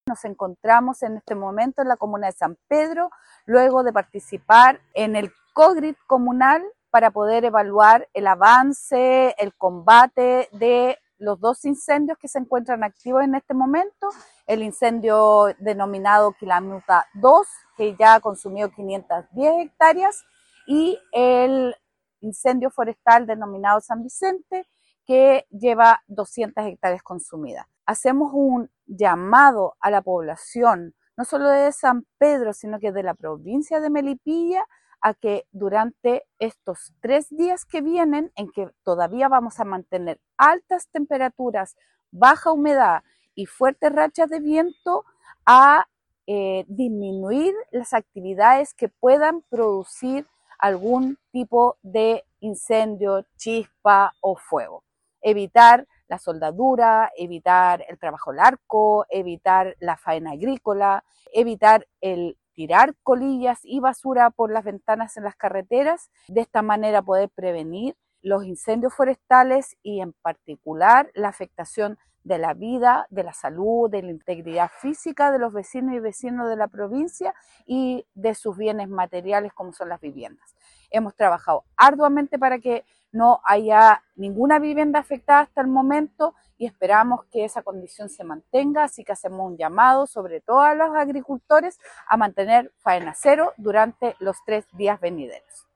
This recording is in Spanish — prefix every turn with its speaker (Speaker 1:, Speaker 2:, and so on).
Speaker 1: Nos encontramos en este momento en la comuna de San Pedro, luego de participar en el COGRIT comunal para poder evaluar el avance, el combate de los dos incendios que se encuentran activos en este momento, el incendio denominado Quilamuta 2, que ya ha consumido 510 hectáreas, y el incendio forestal denominado San Vicente, que lleva 200 hectáreas consumidas. Hacemos un llamado a la población, no solo de San Pedro, sino que de la provincia de Melipilla, a que durante estos 3 días que vienen, en que todavía vamos a mantener altas temperaturas, baja humedad y fuertes rachas de viento, a disminuir las actividades que puedan producir algún tipo de incendio, chispa o fuego. Evitar la soldadura, evitar el trabajo al arco, evitar la faena agrícola, evitar el tirar colillas y basura por las ventanas en las carreteras. De esta manera poder prevenir los incendios forestales y en particular la afectación de la vida, de la salud, de la integridad física de los vecinos y vecinos de la provincia y de sus bienes materiales como son las viviendas. Hemos trabajado arduamente para que no haya ninguna vivienda afectada hasta el momento y esperamos que esa condición se mantenga, así que hacemos un llamado sobre todo a los agricultores a mantener faena cero durante los 3 días venideros.